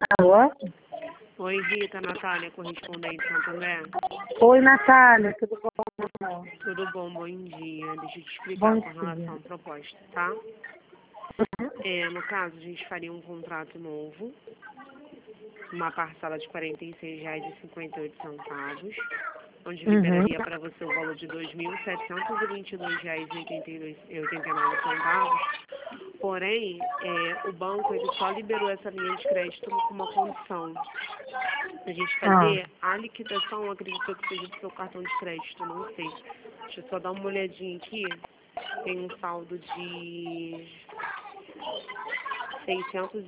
Alô? Oi, Rita, Natália, correspondente Santander. Oi, Natália, tudo bom? Tudo bom, bom dia. Deixa eu te explicar Bom com dia. relação à proposta, tá? No caso, a gente faria um contrato novo, uma parcela de R$ 46,58, onde liberaria para você o valor de R$ 2.722,89. Porém, o banco ele só liberou essa linha de crédito com uma condição. A gente fazer a liquidação, acredito que seja do seu cartão de crédito, não sei. Deixa eu só dar uma olhadinha aqui. Tem um saldo de R$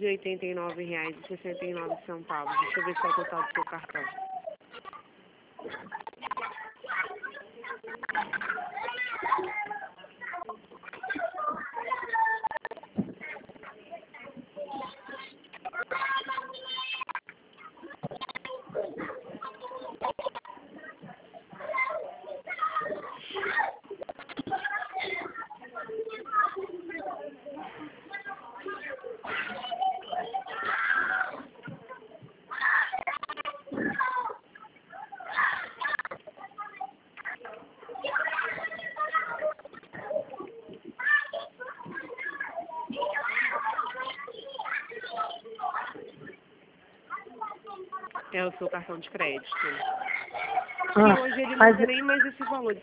689,69. Deixa eu ver se é o total do seu cartão. É o seu cartão de crédito. E hoje ele não tem nem mais esse valor de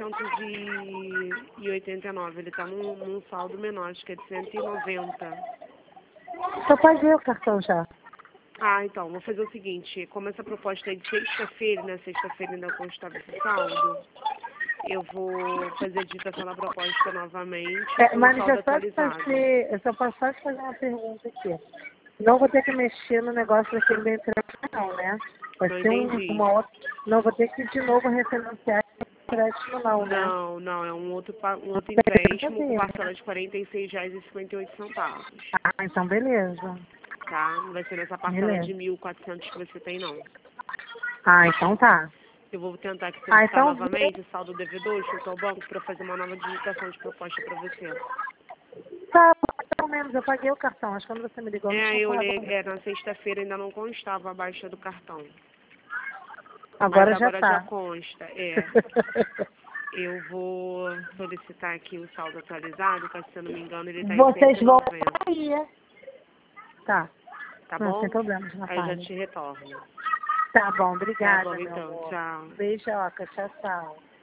689. Ele está num saldo menor, acho que é de 190. Eu paguei o cartão já. Então, vou fazer o seguinte. Como essa proposta é de sexta-feira, né? Sexta-feira ainda constava esse saldo. Eu vou fazer a digitação da proposta novamente com o saldo atualizado. Eu só posso só te fazer uma pergunta aqui. Não vou ter que mexer no negócio daquele da entrega, não, né? Vai Não ser entendi. uma outra. Não vou ter que de novo refinanciar o crédito, não, né? Não, é um outro empréstimo com parcela de R$ 46,58. Então beleza. Tá? Não vai ser nessa parcela de 1.400 que você tem, não. Então tá. Eu vou tentar aqui solicitar novamente o saldo devedor junto ao banco para fazer uma nova digitação de proposta para você. Tá, pelo menos eu paguei o cartão. Acho que quando você me ligou, Eu olhei, na sexta-feira ainda não constava a baixa do cartão. Agora Mas agora já tá. consta, Eu vou solicitar aqui o saldo atualizado, que se eu não me engano ele está em Vocês vão 190. aí. Tá. Tá Não, bom? sem problemas, Aí Natália. eu já te retorno. Tá bom, obrigada, Tá bom, meu então. amor. Tchau. Beijoca, tchau, tchau.